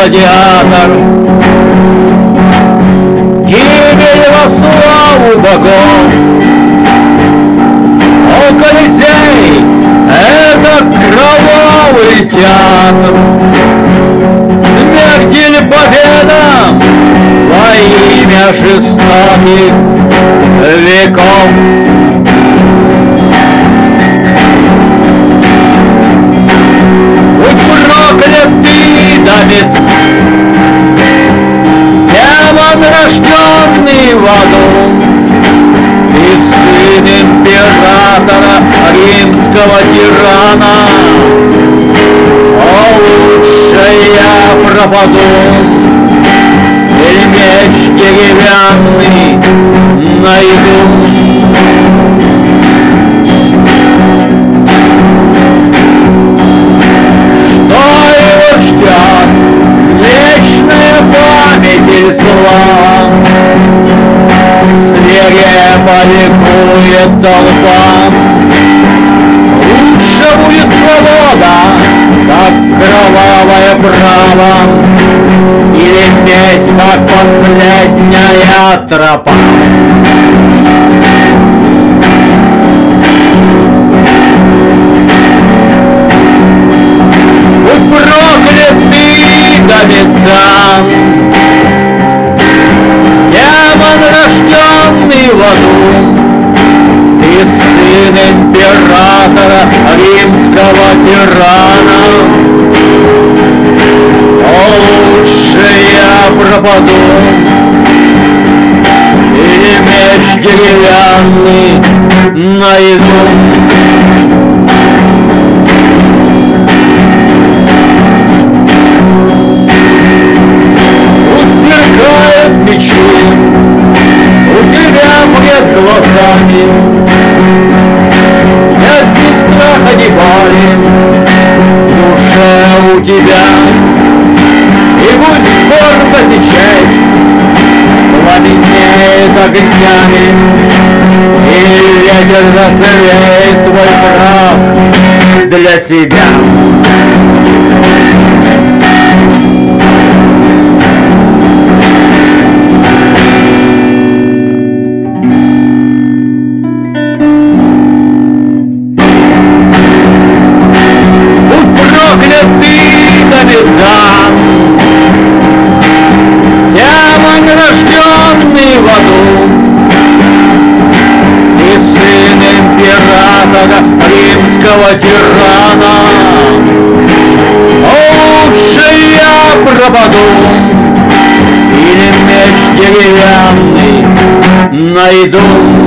гладиатор. Гибель во славу богов. О, Колизей, это кровавый театр. Смерть или победа во имя жестоких веков. Будь проклят ты, Давид, демон, рожденный в аду. Ты сын императора, римского тирана. О, лучше я пропаду, или меч деревянный найду. Что его ждет? Вечная память или слава? Свирепо ликует толпа. Лучше будет свобода, как кровавое право, или месть, как последняя тропа. Будь проклят ты, Давидсан, демон, рожденный в аду. Ты сын императора, римского тирана. О, лучше я пропаду, или меч деревянный найду. Сверкают мечи у тебя пред глазами. Нет ни страха, ни боли в душе у тебя. И пусть гордость и честь пламенеет огнями, и ветер разреет твой прах для себя. Демон, рожденный в аду. Ты сын императора, римского тирана. О, лучше я пропаду, или меч деревянный найду.